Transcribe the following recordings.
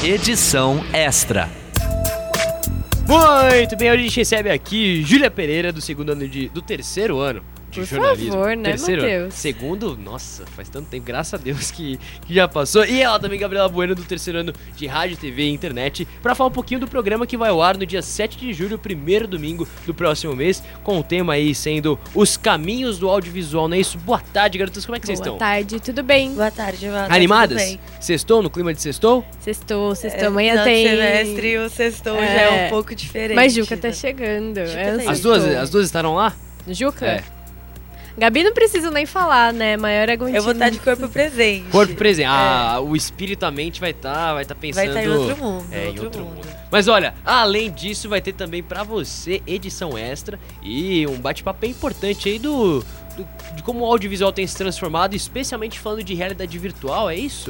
Edição Extra. Muito bem, hoje a gente recebe aqui Júlia Pereira, do terceiro ano de Por jornalismo. favor, né, Matheus? Segundo, nossa, faz tanto tempo, graças a Deus que já passou. E ela também, Gabriela Bueno, do terceiro ano de rádio, TV e internet, pra falar um pouquinho do programa que vai ao ar no dia 7 de julho, primeiro domingo do próximo mês, com o tema aí sendo os caminhos do audiovisual, não é isso? Boa tarde, garotas, como é que vocês estão? Boa tarde, tudo bem? Boa tarde, Animadas? Tudo bem. Sextou, no clima de sextou? Sextou, amanhã no tem... semestre o sextou já é um pouco diferente. Mas Juca tá chegando. As duas estarão lá? Juca? É. Gabi não precisa nem falar, né? Maior aguentinho. Eu vou estar de corpo presente. Corpo presente. O espírito, a mente vai estar pensando... Vai estar em outro mundo. Em outro mundo. Mas olha, além disso, vai ter também pra você edição extra e um bate-papo bem importante aí de como o audiovisual tem se transformado, especialmente falando de realidade virtual, é isso?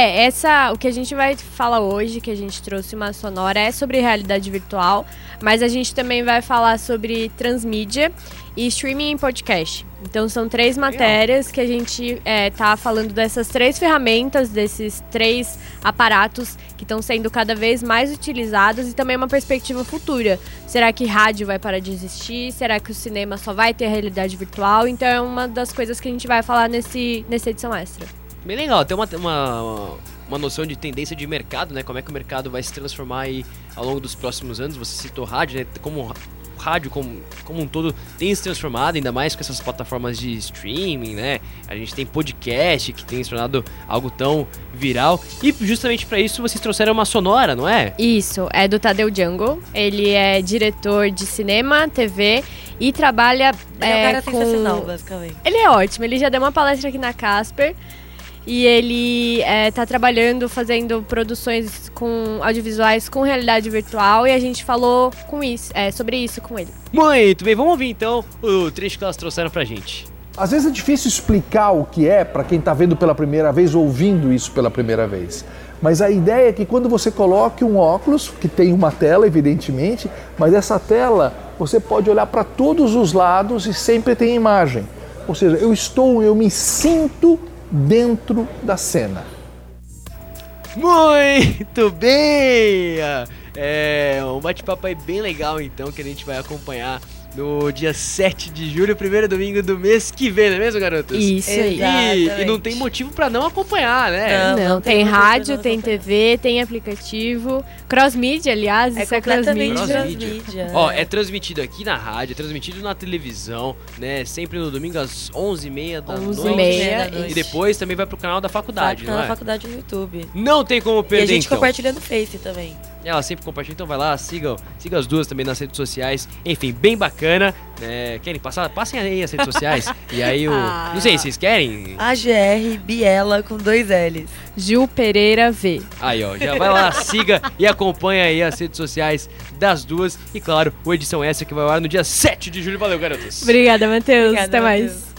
O que a gente vai falar hoje, que a gente trouxe uma sonora, é sobre realidade virtual, mas a gente também vai falar sobre transmídia e streaming em podcast. Então são 3 matérias que a gente tá falando dessas 3 ferramentas, desses 3 aparatos que estão sendo cada vez mais utilizados e também uma perspectiva futura. Será que rádio vai parar de existir? Será que o cinema só vai ter realidade virtual? Então é uma das coisas que a gente vai falar nessa edição extra. Bem legal, tem uma noção de tendência de mercado, né? Como é que o mercado vai se transformar aí ao longo dos próximos anos. Você citou rádio, né? Como rádio como um todo tem se transformado, ainda mais com essas plataformas de streaming, né? A gente tem podcast que tem se tornado algo tão viral. E justamente pra isso vocês trouxeram uma sonora, não é? Isso, é do Tadeu Jungle. Ele é diretor de cinema, TV e trabalha Ele é um cara sensacional, basicamente. Ele é ótimo, ele já deu uma palestra aqui na Casper. E ele tá trabalhando, fazendo produções com audiovisuais com realidade virtual. E a gente falou sobre isso com ele. Muito bem, vamos ouvir então o trecho que elas trouxeram pra gente. Às vezes é difícil explicar o que é para quem está vendo pela primeira vez, ouvindo isso pela primeira vez. Mas a ideia é que quando você coloque um óculos, que tem uma tela evidentemente, mas essa tela você pode olhar para todos os lados e sempre tem imagem. Ou seja, eu me sinto dentro da cena. Muito bem! Um bate-papo aí bem legal então, que a gente vai acompanhar no dia 7 de julho, primeiro domingo do mês que vem, não é mesmo, garotas? Isso aí. E não tem motivo pra não acompanhar, né? Não tem rádio, tem TV, tem aplicativo, cross-mídia, aliás, isso é cross-mídia. Ó, é transmitido aqui na rádio, é transmitido na televisão, né? Sempre no domingo às 11h30 da noite. 11h30. E depois também vai pro canal da faculdade, não é? Da faculdade no YouTube. Não tem como perder, E a gente então. compartilha no Face também. Ela sempre compartilha, então vai lá, siga as duas também nas redes sociais. Enfim, bem bacana. Querem passar? Passem aí as redes sociais. E aí não sei, vocês querem? AGR Biela com 2 L's. Ju Pereira V. Aí, ó, já vai lá, siga e acompanha aí as redes sociais das duas. E claro, o Edição Extra que vai ao ar no dia 7 de julho. Valeu, garotas. Obrigada, Matheus. Obrigada, Até mais. Matheus.